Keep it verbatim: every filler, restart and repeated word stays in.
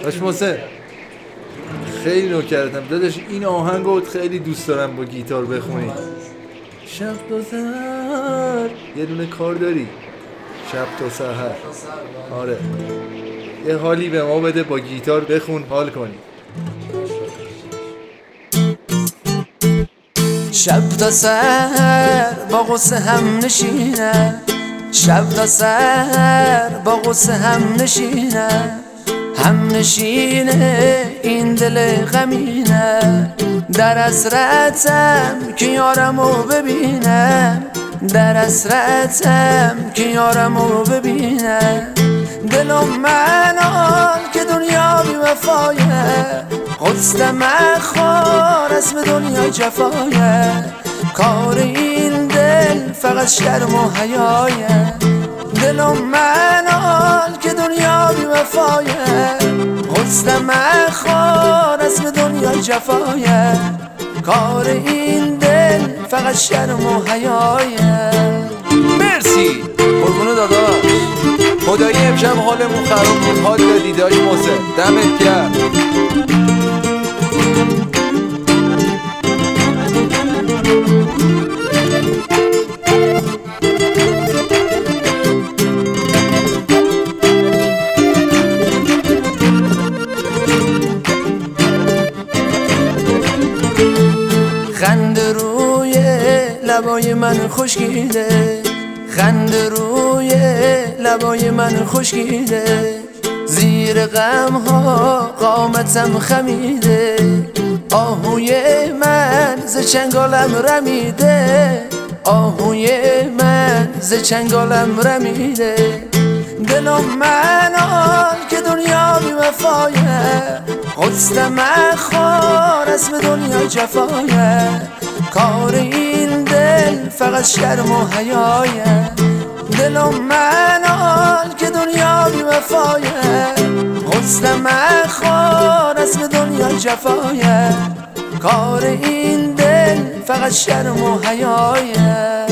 باش محسن خیلی نوکرتم داداش، این آهنگو خیلی دوست دارم با گیتار بخونی. شب تا سحر یه دونه کار داری؟ شب تا سحر. آره یه حالی به ما بده، با گیتار بخون حال کنی. شب تا سحر با غصه هم نشینم، شب تا سحر با غصه هم نشینم، هم نشینه این دل غمینه، در حسرتم که یارمو ببینم، در حسرتم که یارمو ببینم. دلم منال که دنیا بی وفایه، قصدم اخوار اسم دنیا جفایه، کار این دل فقط شرم و حیایه. دلم منال که دنیا بی وفایه، قصدم اخوار اسم دنیا جفایه، کار این دل فقط شرم و حیایه. مرسی قربونو داداش، خدایی امشب حالمون خراب بود، حال دادی داش محسن، دمت گرم. خنده روی لبای من خشکیده، خنده روی لبای من خشکیده، زیر غم ها قامتم خمیده، آهوی من ز چنگالم رمیده، آهوی من ز چنگالم رمیده. دلم منال که دنیا بی وفایه، قصدم اخوار اسم دنیا جفایه، کار این دل فقط شرم و حیایه. دلم منال که دنیا بی وفایه، قصدم اخوار اسم دنیا جفایه، کار این دل فقط شرم و حیایه.